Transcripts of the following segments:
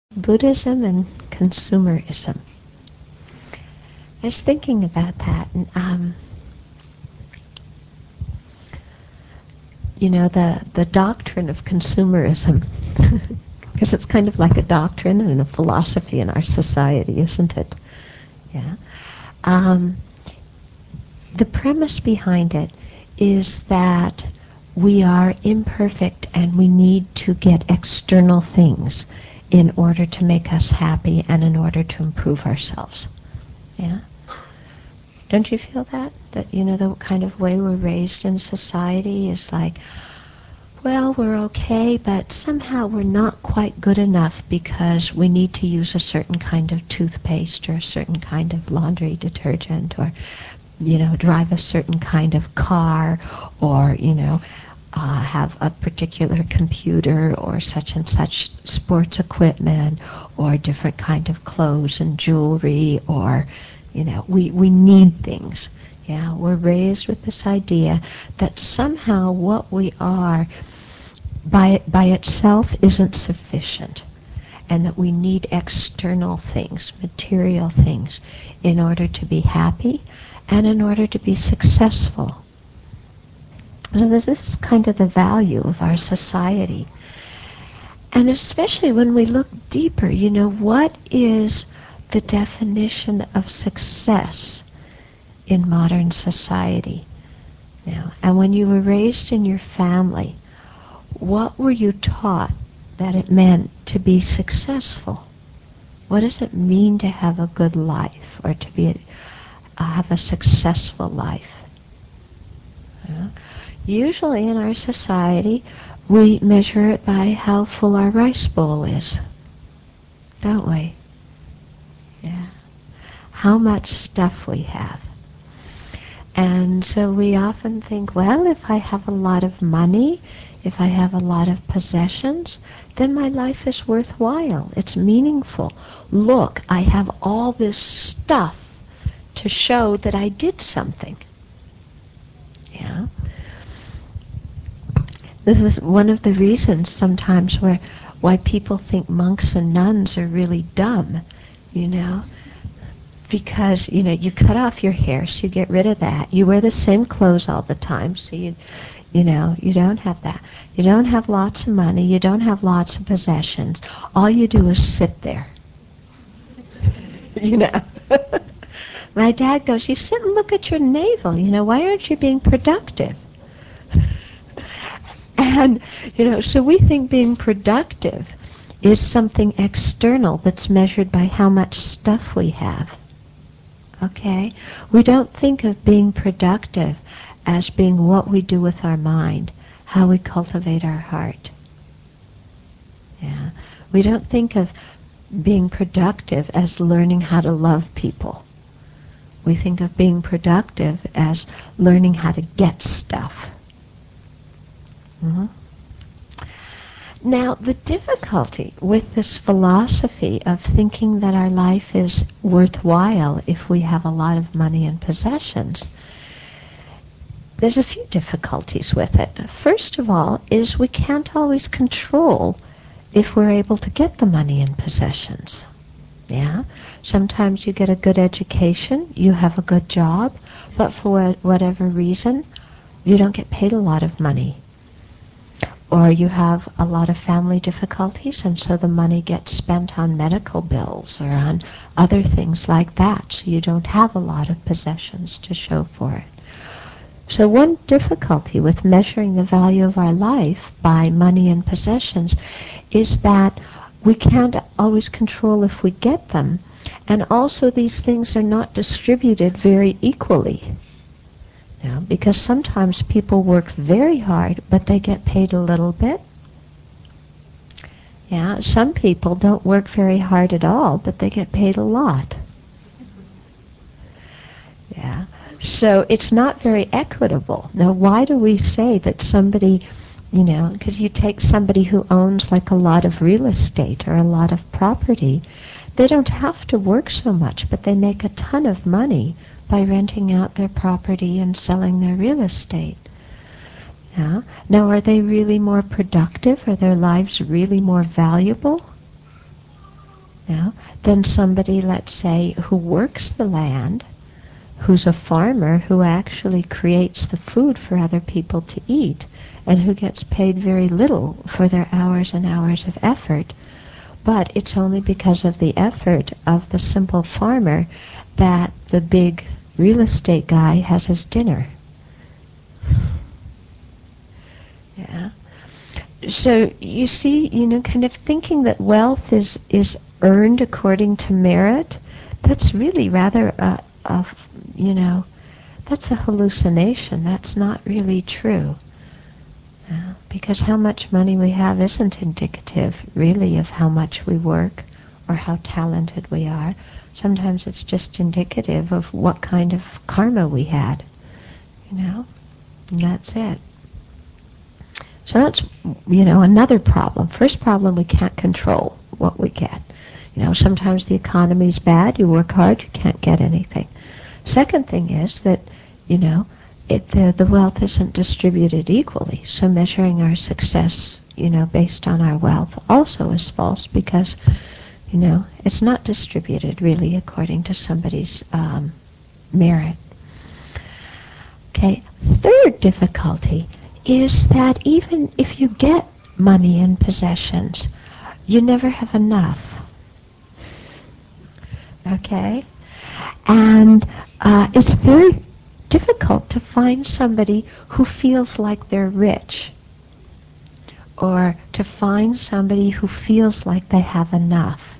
Buddhism and consumerism. I was thinking about that, and the doctrine of consumerism, because it's kind of like a doctrine and a philosophy in our society, isn't it? Yeah. The premise behind it is that we are imperfect and we need to get external things in order to make us happy and in order to improve ourselves. Yeah? Don't you feel that? That, the kind of way we're raised in society is like, well, we're okay, but somehow we're not quite good enough because we need to use a certain kind of toothpaste or a certain kind of laundry detergent or, drive a certain kind of car or, have a particular computer or such and such sports equipment or different kind of clothes and jewelry or, we need things. Yeah, we're raised with this idea that somehow what we are by itself isn't sufficient and that we need external things, material things, in order to be happy and in order to be successful. So this is kind of the value of our society. And especially when we look deeper, what is the definition of success in modern society? And when you were raised in your family, what were you taught that it meant to be successful? What does it mean to have a good life or to have a successful life? Usually in our society, we measure it by how full our rice bowl is, don't we? Yeah. How much stuff we have. And so we often think, well, if I have a lot of money, if I have a lot of possessions, then my life is worthwhile. It's meaningful. Look, I have all this stuff to show that I did something. Yeah. This is one of the reasons sometimes why people think monks and nuns are really dumb, because, you cut off your hair, so you get rid of that. You wear the same clothes all the time, so you don't have that. You don't have lots of money. You don't have lots of possessions. All you do is sit there. My dad goes, you sit and look at your navel. Why aren't you being productive? And, so we think being productive is something external that's measured by how much stuff we have. Okay? We don't think of being productive as being what we do with our mind, how we cultivate our heart. Yeah. We don't think of being productive as learning how to love people. We think of being productive as learning how to get stuff. Mm-hmm. Now, the difficulty with this philosophy of thinking that our life is worthwhile if we have a lot of money and possessions, there's a few difficulties with it. First of all is we can't always control if we're able to get the money and possessions. Yeah? Sometimes you get a good education, you have a good job, but for whatever reason, you don't get paid a lot of money. Or you have a lot of family difficulties, and so the money gets spent on medical bills or on other things like that, so you don't have a lot of possessions to show for it. So one difficulty with measuring the value of our life by money and possessions is that we can't always control if we get them, and also these things are not distributed very equally. Because sometimes people work very hard, but they get paid a little bit. Yeah, some people don't work very hard at all, but they get paid a lot. Yeah, so it's not very equitable. Now, why do we say that somebody, because you take somebody who owns like a lot of real estate or a lot of property, they don't have to work so much, but they make a ton of money by renting out their property and selling their real estate. Yeah. Now, are they really more productive? Are their lives really more valuable? Now, then somebody, let's say, who works the land, who's a farmer who actually creates the food for other people to eat, and who gets paid very little for their hours and hours of effort. But it's only because of the effort of the simple farmer that the big real estate guy has his dinner. Yeah. So you see, kind of thinking that wealth is earned according to merit, that's really rather that's a hallucination. That's not really true. Because how much money we have isn't indicative, really, of how much we work or how talented we are. Sometimes it's just indicative of what kind of karma we had, and that's it. So that's, another problem. First problem, we can't control what we get. Sometimes the economy's bad, you work hard, you can't get anything. Second thing is that, the wealth isn't distributed equally. So measuring our success, based on our wealth also is false because, it's not distributed really according to somebody's merit. Okay, third difficulty is that even if you get money and possessions, you never have enough. Okay? And it's very difficult to find somebody who feels like they're rich, or to find somebody who feels like they have enough.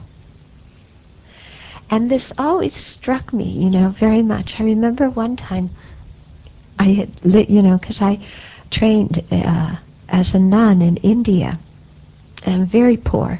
And this always struck me, very much. I remember one time I had, because I trained as a nun in India, and very poor.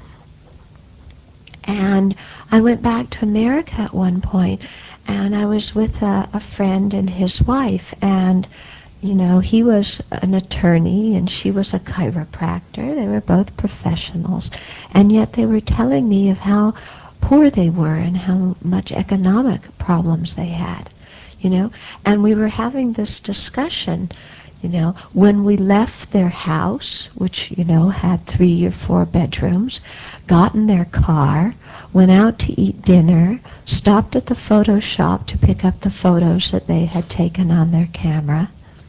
And I went back to America at one point, and I was with a friend and his wife, and he was an attorney and she was a chiropractor. They were both professionals, and yet they were telling me of how poor they were and how much economic problems they had, and we were having this discussion, when we left their house, which, had 3 or 4 bedrooms, got in their car, went out to eat dinner, stopped at the photo shop to pick up the photos that they had taken on their camera.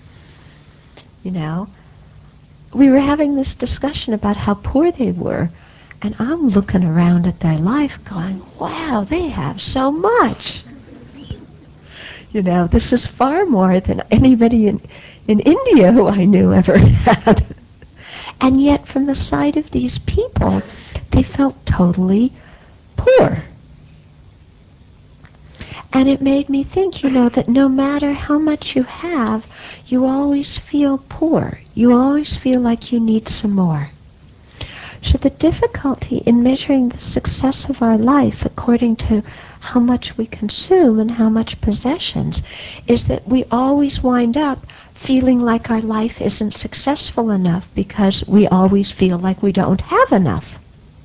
We were having this discussion about how poor they were, and I'm looking around at their life going, wow, they have so much. This is far more than anybody in India who I knew ever had. And yet from the side of these people, they felt totally poor. And it made me think, that no matter how much you have, you always feel poor. You always feel like you need some more. So the difficulty in measuring the success of our life according to how much we consume and how much possessions is that we always wind up feeling like our life isn't successful enough because we always feel like we don't have enough.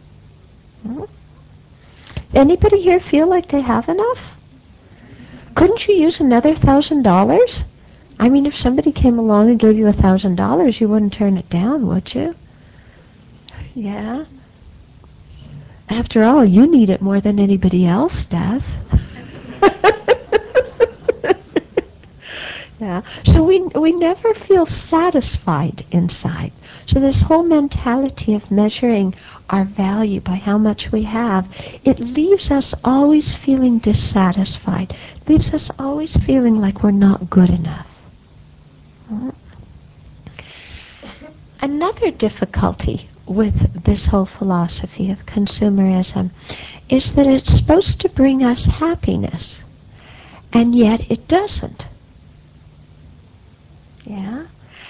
Anybody here feel like they have enough? Couldn't you use another $1,000? I mean, if somebody came along and gave you $1,000, you wouldn't turn it down, would you? Yeah. After all, you need it more than anybody else does. Yeah. So we never feel satisfied inside. So this whole mentality of measuring our value by how much we have, it leaves us always feeling dissatisfied. Leaves us always feeling like we're not good enough. Another difficulty with this whole philosophy of consumerism is that it's supposed to bring us happiness, and yet it doesn't. Yeah?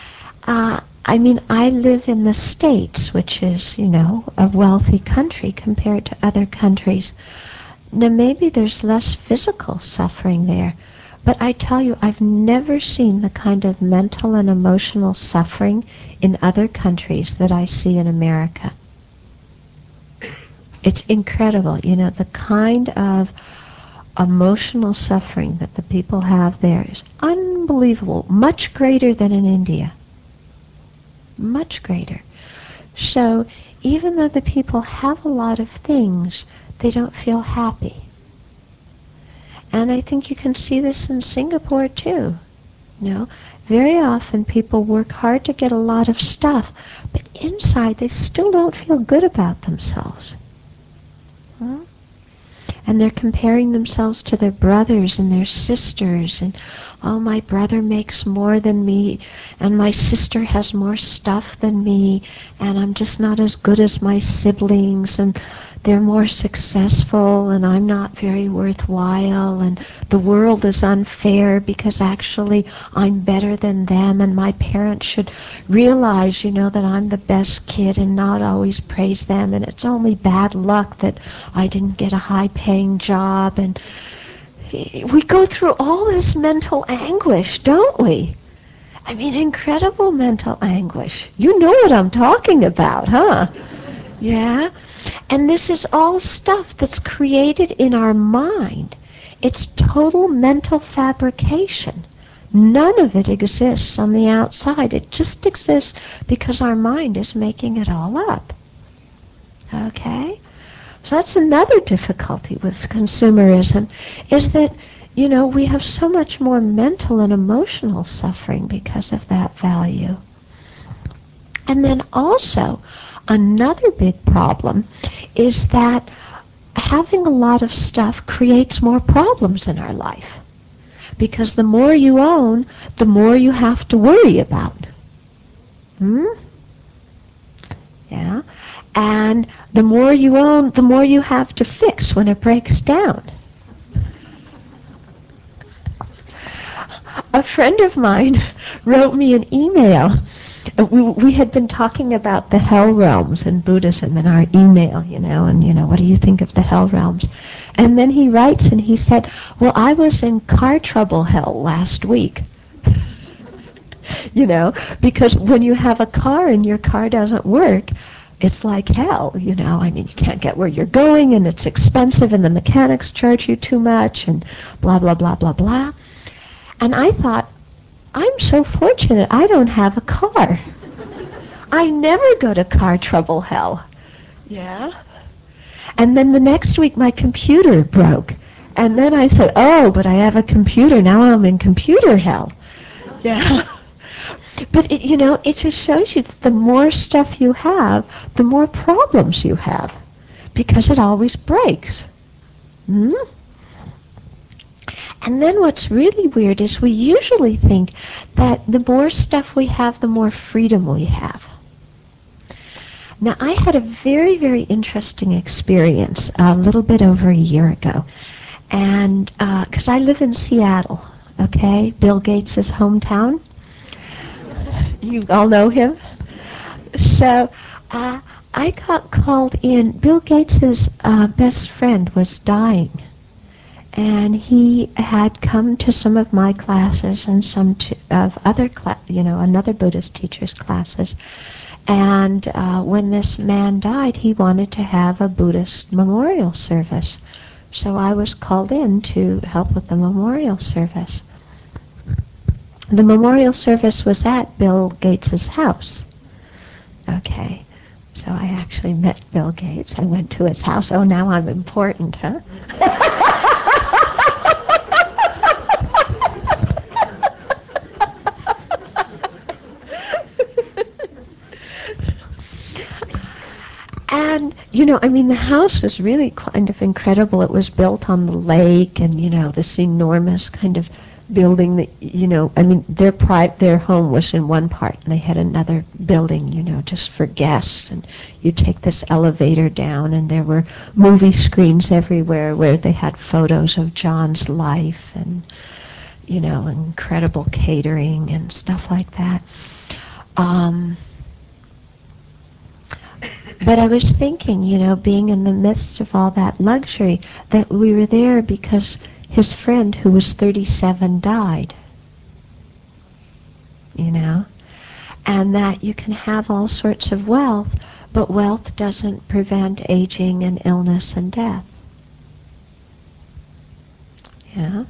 I live in the States, which is, a wealthy country compared to other countries. Now, maybe there's less physical suffering there, but I tell you, I've never seen the kind of mental and emotional suffering in other countries that I see in America. It's incredible, the kind of emotional suffering that the people have there is unbelievable, much greater than in India. Much greater. So even though the people have a lot of things, they don't feel happy. And I think you can see this in Singapore too. You know, very often people work hard to get a lot of stuff, but inside they still don't feel good about themselves. And they're comparing themselves to their brothers and their sisters, and oh, my brother makes more than me, and my sister has more stuff than me, and I'm just not as good as my siblings, and they're more successful, and I'm not very worthwhile, and the world is unfair because actually I'm better than them, and my parents should realize, that I'm the best kid and not always praise them, and it's only bad luck that I didn't get a high-paying job. And we go through all this mental anguish, don't we? I mean, incredible mental anguish. You know what I'm talking about, huh? Yeah? And this is all stuff that's created in our mind. It's total mental fabrication. None of it exists on the outside. It just exists because our mind is making it all up. Okay? So that's another difficulty with consumerism, is that, we have so much more mental and emotional suffering because of that value. And then also, another big problem is that having a lot of stuff creates more problems in our life. Because the more you own, the more you have to worry about. Yeah? And the more you own, the more you have to fix when it breaks down. A friend of mine wrote me an email. We had been talking about the hell realms in Buddhism in our email, and what do you think of the hell realms? And then he writes and he said, well, I was in car trouble hell last week. Because when you have a car and your car doesn't work, it's like hell, I mean, you can't get where you're going, and it's expensive, and the mechanics charge you too much, and blah, blah, blah, blah, blah. And I thought, I'm so fortunate I don't have a car. I never go to car trouble hell. Yeah? And then the next week my computer broke. And then I said, oh, but I have a computer. Now I'm in computer hell. Yeah. But, it just shows you that the more stuff you have, the more problems you have. Because it always breaks. And then what's really weird is we usually think that the more stuff we have, the more freedom we have. Now, I had a very, very interesting experience a little bit over a year ago. And because I live in Seattle, okay, Bill Gates' hometown. You all know him? So I got called in. Bill Gates' best friend was dying. And he had come to some of my classes and some of other another Buddhist teacher's classes. And when this man died, he wanted to have a Buddhist memorial service. So I was called in to help with the memorial service. The memorial service was at Bill Gates' house. Okay. So I actually met Bill Gates. I went to his house. Oh, now I'm important, huh? And, the house was really kind of incredible. It was built on the lake and, this enormous kind of building that, their home was in one part and they had another building, just for guests. And you take this elevator down and there were movie screens everywhere where they had photos of John's life and, incredible catering and stuff like that. But I was thinking, being in the midst of all that luxury, that we were there because his friend, who was 37, died. And that you can have all sorts of wealth, but wealth doesn't prevent aging and illness and death. Yeah.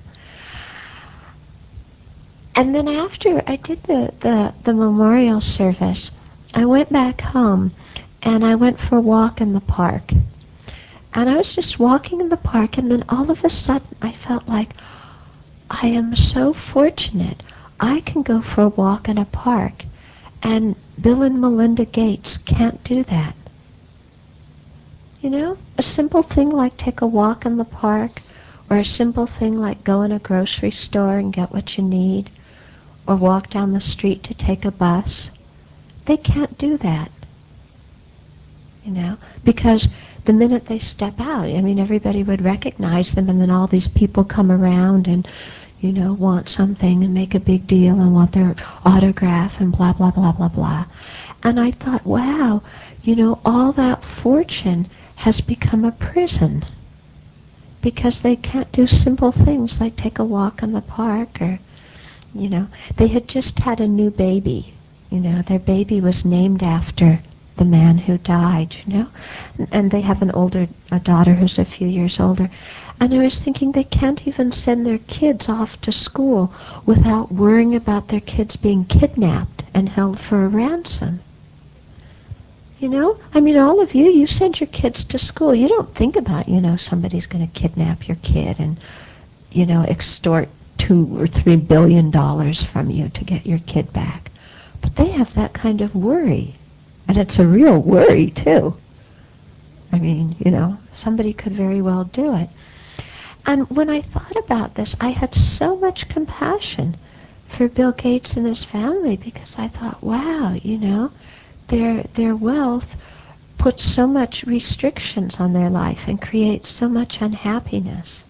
And then after I did the memorial service, I went back home and I went for a walk in the park. And I was just walking in the park, and then all of a sudden I felt like, I am so fortunate. I can go for a walk in a park, and Bill and Melinda Gates can't do that. You know, a simple thing like take a walk in the park, or a simple thing like go in a grocery store and get what you need, or walk down the street to take a bus. They can't do that, you know, because the minute they step out, I mean, everybody would recognize them, and then all these people come around and, you know, want something and make a big deal and want their autograph and blah, blah, blah, blah, blah. And I thought, wow, you know, all that fortune has become a prison because they can't do simple things like take a walk in the park, or, you know, they had just had a new baby. You know, their baby was named after the man who died, you know, and they have a daughter who's a few years older. And I was thinking they can't even send their kids off to school without worrying about their kids being kidnapped and held for a ransom. You know, I mean, all of you send your kids to school. You don't think about, you know, somebody's going to kidnap your kid and, you know, extort $2 or $3 billion from you to get your kid back. But they have that kind of worry. And it's a real worry, too. I mean, you know, somebody could very well do it. And when I thought about this, I had so much compassion for Bill Gates and his family, because I thought, wow, you know, their wealth puts so much restrictions on their life and creates so much unhappiness.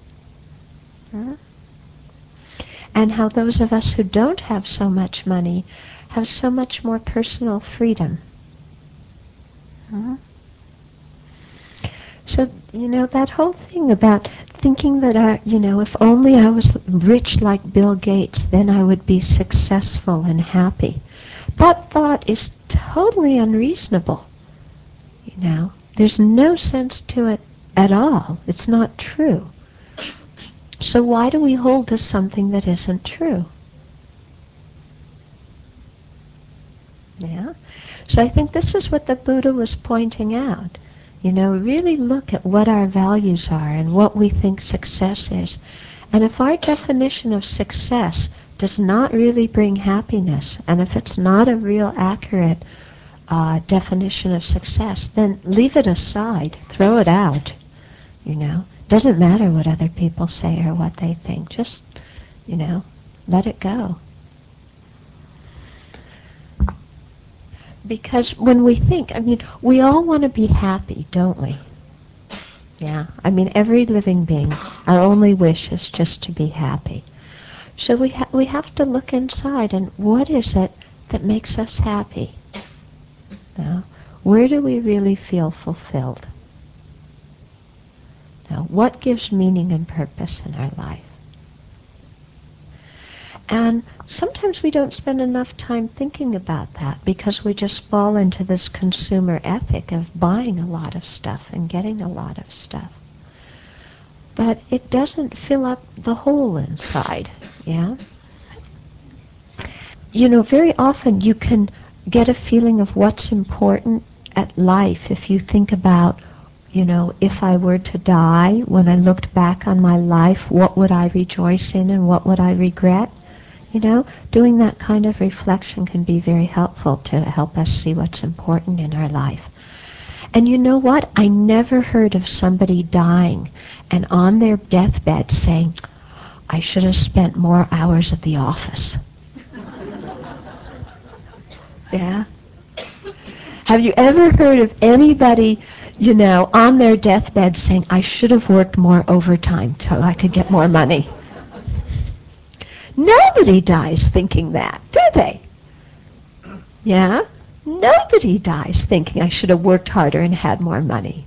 And how those of us who don't have so much money have so much more personal freedom. So, you know, that whole thing about thinking that, you know, if only I was rich like Bill Gates, then I would be successful and happy. That thought is totally unreasonable. You know, there's no sense to it at all. It's not true. So why do we hold to something that isn't true? Yeah. So I think this is what the Buddha was pointing out. You know, really look at what our values are and what we think success is. And if our definition of success does not really bring happiness, and if it's not a real accurate definition of success, then leave it aside, throw it out, you know. Doesn't matter what other people say or what they think. Just, you know, let it go. Because when we think, I mean, we all want to be happy, don't we? Yeah. I mean, every living being, our only wish is just to be happy. So we have to look inside, and what is it that makes us happy? Now, where do we really feel fulfilled? Now, what gives meaning and purpose in our life? And sometimes we don't spend enough time thinking about that because we just fall into this consumer ethic of buying a lot of stuff and getting a lot of stuff. But it doesn't fill up the hole inside, yeah? You know, very often you can get a feeling of what's important at life if you think about, you know, if I were to die, when I looked back on my life, what would I rejoice in and what would I regret? You know, doing that kind of reflection can be very helpful to help us see what's important in our life. And you know what? I never heard of somebody dying and on their deathbed saying, I should have spent more hours at the office. Yeah? Have you ever heard of anybody, you know, on their deathbed saying, I should have worked more overtime so I could get more money? Nobody dies thinking that, do they? Yeah? Nobody dies thinking I should have worked harder and had more money.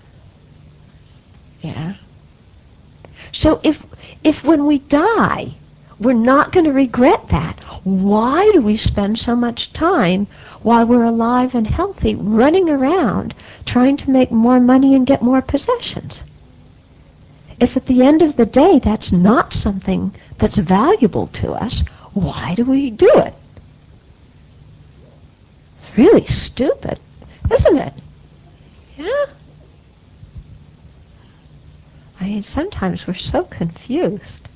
Yeah? So if when we die, we're not going to regret that, why do we spend so much time while we're alive and healthy running around trying to make more money and get more possessions? If at the end of the day that's not something that's valuable to us, why do we do it? It's really stupid, isn't it? Yeah? I mean, sometimes we're so confused.